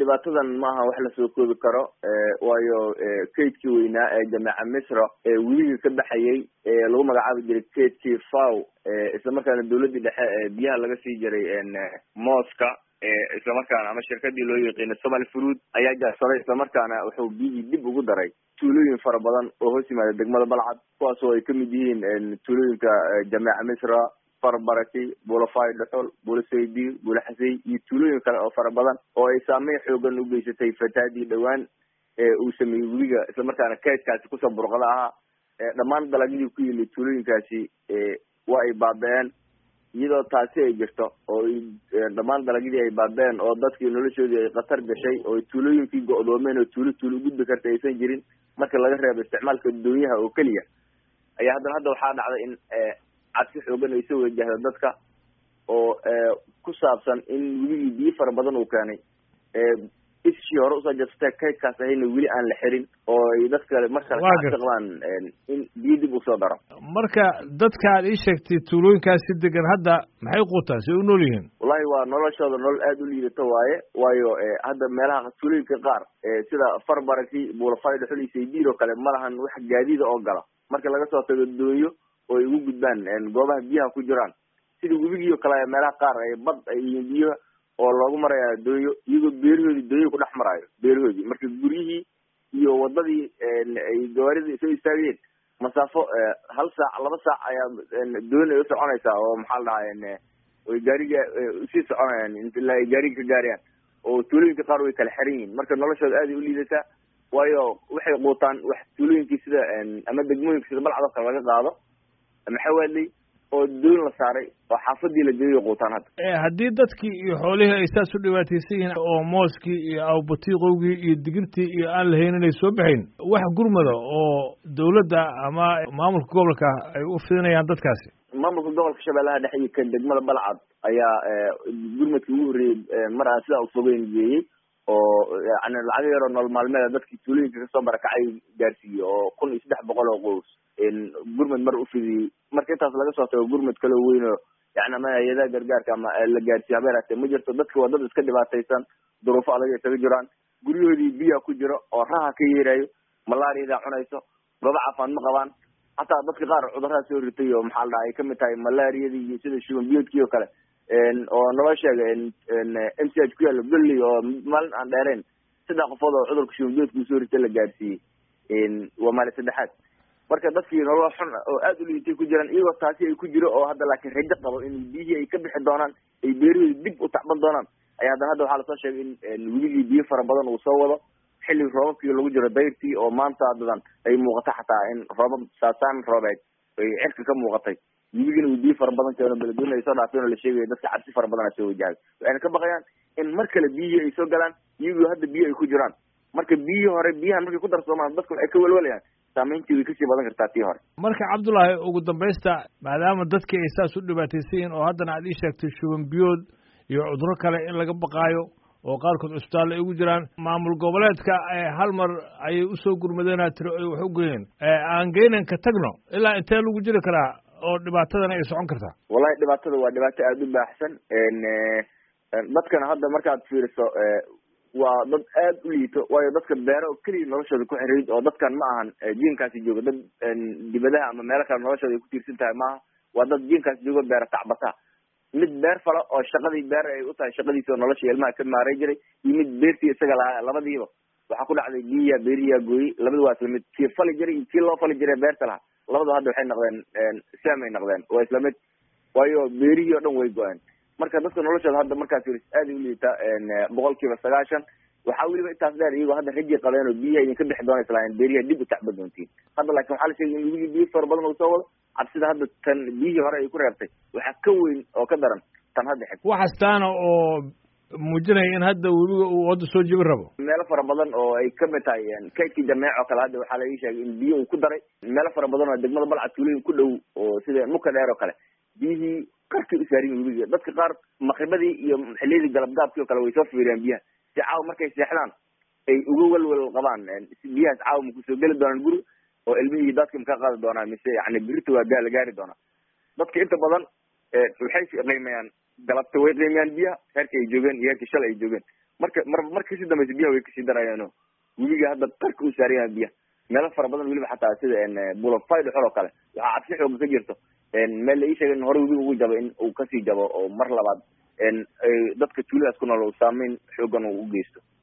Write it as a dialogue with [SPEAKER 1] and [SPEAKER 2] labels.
[SPEAKER 1] dhibaatadan maaha wax la soo koobi karo waayo kaydkii weynaa ee jameeca misra ee weliga ka baxayay lagu magacaabi jiray kaydkii faw isla markaana dawladdii dhexe biyaha laga sii jiray mooska isla markaana ama shirkadii loo yaqiina Somali Fruit ayaa jaarsaday isla markaana wuxuu biyihii dib ugu daray tuulooyin fara badan oo hoos yimaada degmada Balcad kuwaas oo ay ka mid yihiin tuulooyinka jameeca misra farbaraki bulafay dhul bulasaydi bulaxsay iyo tuulooyin kale oo fara badan oo ay saameyn xoogan u geysatay fataadii dhawaan uu sameeyay weliga isla markaana kaydkaasi ku soo burqada aha dhammaan dalagyadii ku yimid tuulooyinkaasi waa ay baabeen iyadoo taasi ay jirto oo dhammaan dalagyadii ay baabeen oo dadkii noloshoodii ay khatar gashay oo tuulooyinkii go'doomeen oo tuulo u gudbi karta aysan jirin marka laga reebo isticmaalka doonyaha oo keliya ayaa hadda waxaa dhacday in cabsi xoogan ay soo wajahda dadka oo ku saabsan in weligii biyo fara badan uu keenay ishii hore usoo jabsatay kaydkaas ahayna weli aan la xirin oo ay dadka markale kaqabaan in biyo dib usoo daro
[SPEAKER 2] marka dadka aad ii sheegtay tuulooyinkaasi degan hadda maxay quutaan si u nool yihiin
[SPEAKER 1] wallahi waa noloshooda nolol aada u liidato waayo hadda meelaha tuulooyinka qaar sida farbaraki bulafay dhuxul iyo saydiir oo kale ma lahan wax gaadiida oo gala marka laga soo tago doonyo oo ay ugu gudbaan goobaha biyaha ku jiraan sida webigii oo kale meelaha qaar ay bad ay yihiin biyaha oo loogu maraya doonyo iyagoo beerahoodii doonyo ku dhex maraayo beerahoodii marka guryihii iyo wadadii ay gawaarida soo istaageen masaafo 1 saac 2 saac ayaa doon ay u soconaysaa oo maxaa la dhahaa way gaariga usii soconayaan ilaa ay gaariga ka gaarayaan oo tuulooyinka qaar way kala xiran yihiin marka noloshooda aad ay u liidataa waayo waxay quutaan wax tuulooyinkii sida ama degmooyinka sida Balcad oo kale laga qaado maxawadley oo doon la saaray oo xaafadii la geeyo quutaan hadda
[SPEAKER 2] haddii dadkii iyo xoolihii ay saas u dhibaataysan yihiin oo mooskii iyo awbatiiqowgii iyo digirtii iyo aan la haynin ay soo baxayn wax gurmada oo dawladda ama maamulka gobolka ay u fidinayaan dadkaasi
[SPEAKER 1] maamulka gobolka Shabeellaha Dhexe iyo kan degmada Balcad ayaa gurmadkii ugu horreeyay mar aan sidaa u fogeyn geeyey oo yani lacag yar oo nolol maalmeed dadkii tuulooyinka kasoo barakacay gaarsiiyey oo 1300 oo qoys gurmad mar u fidiyey marka intaas laga soo tago gurmad kale weyn oo yani ama hay'adaha gargaarka ama la gaarsiiyo habeeraatee ma jirto dadka waa dad iska dhibaataysan duruufo adag ay kaga jiraan guryahoodii biyaa ku jiro oo raha ka yeerayo malaariyada cunayso goobo caafimaad ma qabaan hataa dadka qaar cudurada soo ritay oo maxaa la dhahay ay kamid tahay malaariyadii iyo sida shuban biyoodkii oo kale oo noo sheegay MCH ku yaalo Galli oo maalin aan dheereen 3 qofood oo cudurka shuban biyoodka soo ritay la gaarsiiyey waa maalin saddexaad marka dadkii nolol xun oo aad u liitay ku jiraan iyagoo taasi ay ku jiro oo hadda laakiin rajo qabo in biyihii ay ka bixi doonaan ay beerihii dib u tacban doonaan ayaa hadda waxaa lasoo sheegay in weligii biyo fara badan uu soo wado xilli roobabkii lagu jiro dayrtii oo maanta haddan ay muuqato xataa in roobab saasaan roobeed ay cirka ka muuqatay weligina uu biyo fara badan keeno beledweyne ay soo dhaafeen oo la sheegaya dadka cabsi fara badan soo wajahay waxayna ka baqayaan in mar kale biyihii ay soo galaan iyagoo hadda biyo ay ku jiraan marka biyihii hore biyahan markay ku darsoomaan dadku waxay ka welwalayaan saameyntii way kasii badan kartaa tii hore
[SPEAKER 2] marka Cabdullaahi ugu dambaysta maadaama dadkii ay saas u dhibaataysan yihiin oo haddana aad ii sheegtay shuban biyood iyo cudurro kale in laga baqaayo oo qaarkood cusbitaal ay ugu jiraan maamul goboleedka hal mar ayay usoo gurmadeenaa tiro ay wax u geeyeen aan geynan ka tagno ilaa intee lagu jiri karaa oo dhibaatadana ay socon kartaa
[SPEAKER 1] wallahi dhibaatada waa dhibaato aada u baaxsan dadkana hadda markaad fiiriso waa dad aad u liito waayo dadka beero keliya noloshooda ku xiriid oo dadkan ma ahan jiinkaasi jooga dad dibadaha ama meelo kale noloshooda ay ku tiirsan tahay maaha waa dad jiinkaasi jooga beera tacbata mid beer fala oo shaqadii beer ay u tahay shaqadiisa oo nolosha ilmaha ka maaray jiray iyo mid beertii isaga lahaa labadiiba waxaa ku dhacday biya beeriyaa gooyey labada waa isla mid kii fali jiray iyo kii loo fali jiray beerta lahaa labada hadda waxay noqdeen saamay noqdeen waa isla mid waayo beerihii oo dhan way go-een marka dadka noloshooda hadda markaas aad u liita 90% waxaa weliba intaas dheer iyagoo hadda raji qabeen oo biyaha idinka bixi doona islaayeen beeriha dib u tacba doontiin hadda laakiin waxaa la sheegay in weligii biyo fara badan uu soo wado cabsida hadda tan biyihii hore ay ku reebtay waxaa ka weyn oo ka daran tan hadda xig
[SPEAKER 2] waxastaana oo muujinaya in hadda webiga uu wadda soo jibi rabo
[SPEAKER 1] meelo fara badan oo ay kamid tahay kaydkii jameec oo kale hadda waxaa laga sheegay in biyo uu ku daray meelo fara badan oo degmada Balcad tuulooyin ku dhow oo sida muka dheer oo kale biyihii qarkii u saarin webiga dadka qaar maqribadii iyo xilliyadii galabgaabkii oo kale way soo fiiriyaan biyaha si caaw markay seexdaan ay uga walwal qabaan biyahaas caaw ma kusoo geli doonaan guri oo ilmihii dadka maka qaadi doonaan mise yani birita waa la gaari doonaa dadka inta badan waxay qiimeeyaan galabta way qiimeeyaan biyaha heerka ay joogeen iyo heerka shalay ay joogeen marka kasii dambaysa biyaha way kasii darayaano webiga hadda qarka u saaran yahay biyaha meelo fara badan weliba xataa sida bulafayl xor oo kale waxaa cabsi xoog ka jirto meel la ii sheegay in hore webiga ugu jabo in uu kasii jabo oo mar labaad dadka tuuladaas ku nool uu saameyn xoogan uu u geysto